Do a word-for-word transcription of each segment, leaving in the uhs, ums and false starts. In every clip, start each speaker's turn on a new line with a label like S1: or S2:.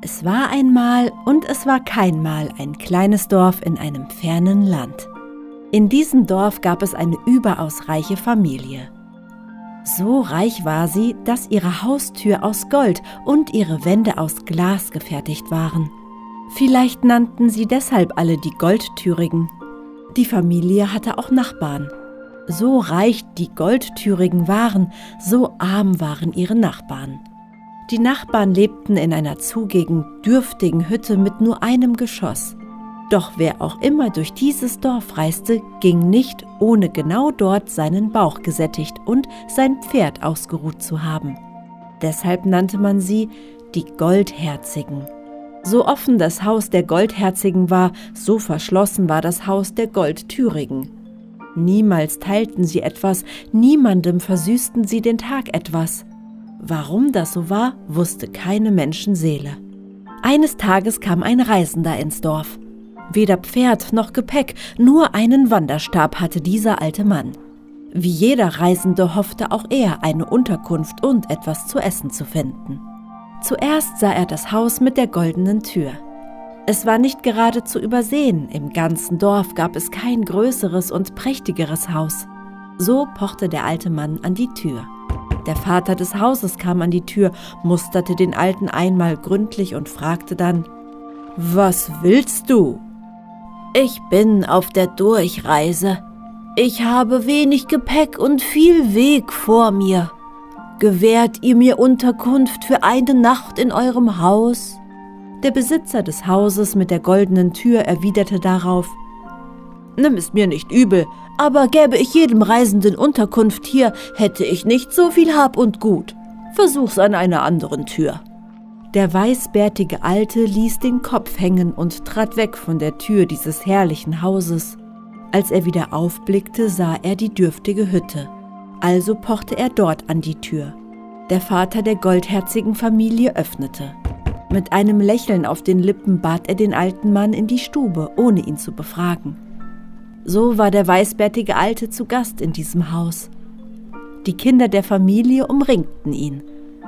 S1: Es war einmal und es war keinmal ein kleines Dorf in einem fernen Land. In diesem Dorf gab es eine überaus reiche Familie. So reich war sie, dass ihre Haustür aus Gold und ihre Wände aus Glas gefertigt waren. Vielleicht nannten sie deshalb alle die Goldtürigen. Die Familie hatte auch Nachbarn. So reich die Goldtürigen waren, so arm waren ihre Nachbarn. Die Nachbarn lebten in einer zugegen dürftigen Hütte mit nur einem Geschoss. Doch wer auch immer durch dieses Dorf reiste, ging nicht, ohne genau dort seinen Bauch gesättigt und sein Pferd ausgeruht zu haben. Deshalb nannte man sie die Goldherzigen. So offen das Haus der Goldherzigen war, so verschlossen war das Haus der Goldtürigen. Niemals teilten sie etwas, niemandem versüßten sie den Tag etwas. Warum das so war, wusste keine Menschenseele. Eines Tages kam ein Reisender ins Dorf. Weder Pferd noch Gepäck, nur einen Wanderstab hatte dieser alte Mann. Wie jeder Reisende hoffte auch er, eine Unterkunft und etwas zu essen zu finden. Zuerst sah er das Haus mit der goldenen Tür. Es war nicht gerade zu übersehen, im ganzen Dorf gab es kein größeres und prächtigeres Haus. So pochte der alte Mann an die Tür. Der Vater des Hauses kam an die Tür, musterte den Alten einmal gründlich und fragte dann: »Was willst du?« »Ich bin auf der Durchreise. Ich habe wenig Gepäck und viel Weg vor mir. Gewährt ihr mir Unterkunft für eine Nacht in eurem Haus?« Der Besitzer des Hauses mit der goldenen Tür erwiderte darauf: »Nimm es mir nicht übel, aber gäbe ich jedem Reisenden Unterkunft hier, hätte ich nicht so viel Hab und Gut. Versuch's an einer anderen Tür.« Der weißbärtige Alte ließ den Kopf hängen und trat weg von der Tür dieses herrlichen Hauses. Als er wieder aufblickte, sah er die dürftige Hütte. Also pochte er dort an die Tür. Der Vater der goldherzigen Familie öffnete. Mit einem Lächeln auf den Lippen bat er den alten Mann in die Stube, ohne ihn zu befragen. So war der weißbärtige Alte zu Gast in diesem Haus. Die Kinder der Familie umringten ihn.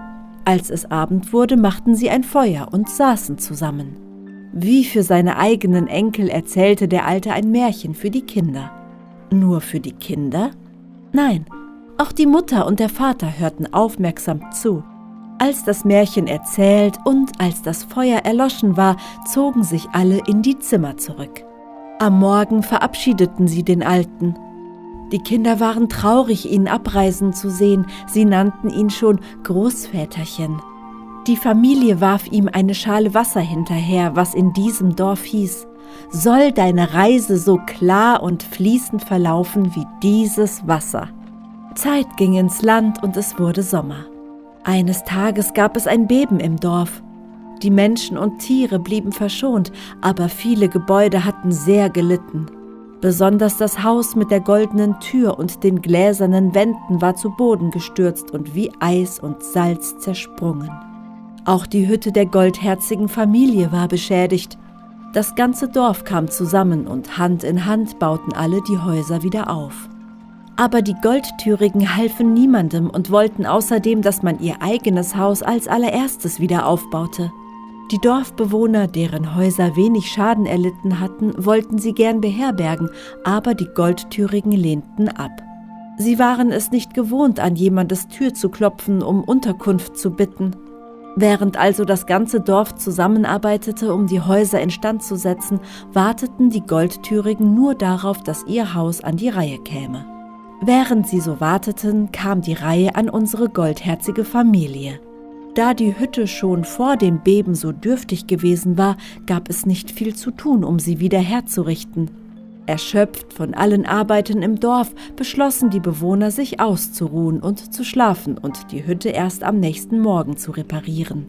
S1: Als es Abend wurde, machten sie ein Feuer und saßen zusammen. Wie für seine eigenen Enkel erzählte der Alte ein Märchen für die Kinder. Nur für die Kinder? Nein, auch die Mutter und der Vater hörten aufmerksam zu. Als das Märchen erzählt und als das Feuer erloschen war, zogen sich alle in die Zimmer zurück. Am Morgen verabschiedeten sie den Alten. Die Kinder waren traurig, ihn abreisen zu sehen. Sie nannten ihn schon Großväterchen. Die Familie warf ihm eine Schale Wasser hinterher, was in diesem Dorf hieß: »Soll deine Reise so klar und fließend verlaufen wie dieses Wasser.« Zeit ging ins Land und es wurde Sommer. Eines Tages gab es ein Beben im Dorf. Die Menschen und Tiere blieben verschont, aber viele Gebäude hatten sehr gelitten. Besonders das Haus mit der goldenen Tür und den gläsernen Wänden war zu Boden gestürzt und wie Eis und Salz zersprungen. Auch die Hütte der goldherzigen Familie war beschädigt. Das ganze Dorf kam zusammen und Hand in Hand bauten alle die Häuser wieder auf. Aber die Goldtürigen halfen niemandem und wollten außerdem, dass man ihr eigenes Haus als allererstes wieder aufbaute. Die Dorfbewohner, deren Häuser wenig Schaden erlitten hatten, wollten sie gern beherbergen, aber die Goldtürigen lehnten ab. Sie waren es nicht gewohnt, an jemandes Tür zu klopfen, um Unterkunft zu bitten. Während also das ganze Dorf zusammenarbeitete, um die Häuser instand zu setzen, warteten die Goldtürigen nur darauf, dass ihr Haus an die Reihe käme. Während sie so warteten, kam die Reihe an unsere goldherzige Familie. Da die Hütte schon vor dem Beben so dürftig gewesen war, gab es nicht viel zu tun, um sie wieder herzurichten. Erschöpft von allen Arbeiten im Dorf, beschlossen die Bewohner, sich auszuruhen und zu schlafen und die Hütte erst am nächsten Morgen zu reparieren.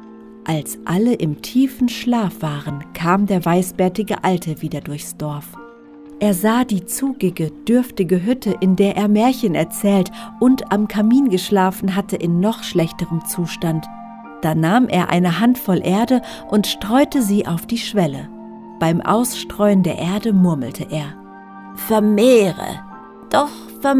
S1: Als alle im tiefen Schlaf waren, kam der weißbärtige Alte wieder durchs Dorf. Er sah die zugige, dürftige Hütte, in der er Märchen erzählt und am Kamin geschlafen hatte, in noch schlechterem Zustand. Da nahm er eine Handvoll Erde und streute sie auf die Schwelle. Beim Ausstreuen der Erde murmelte er: »Vermehre, doch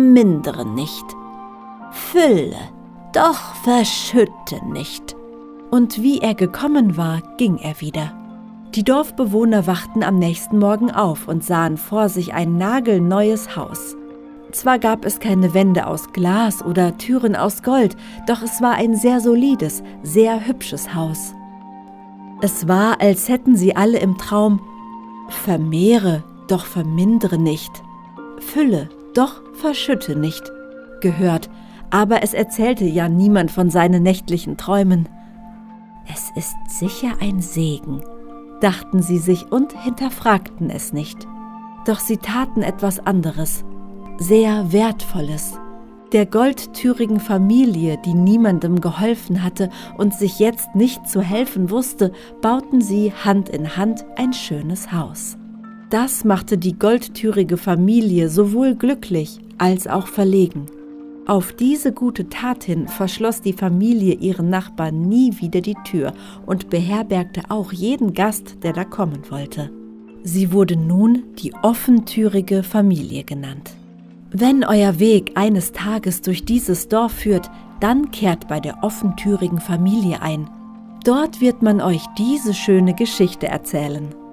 S1: vermindere nicht. Fülle, doch verschütte nicht.« Und wie er gekommen war, ging er wieder. Die Dorfbewohner wachten am nächsten Morgen auf und sahen vor sich ein nagelneues Haus. Zwar gab es keine Wände aus Glas oder Türen aus Gold, doch es war ein sehr solides, sehr hübsches Haus. Es war, als hätten sie alle im Traum „Vermehre, doch vermindere nicht, fülle, doch verschütte nicht“ gehört, aber es erzählte ja niemand von seinen nächtlichen Träumen. Es ist sicher ein Segen, dachten sie sich und hinterfragten es nicht. Doch sie taten etwas anderes, sehr Wertvolles. Der goldtürigen Familie, die niemandem geholfen hatte und sich jetzt nicht zu helfen wusste, bauten sie Hand in Hand ein schönes Haus. Das machte die goldtürige Familie sowohl glücklich als auch verlegen. Auf diese gute Tat hin verschloss die Familie ihren Nachbarn nie wieder die Tür und beherbergte auch jeden Gast, der da kommen wollte. Sie wurde nun die offentürige Familie genannt. Wenn euer Weg eines Tages durch dieses Dorf führt, dann kehrt bei der offentürigen Familie ein. Dort wird man euch diese schöne Geschichte erzählen.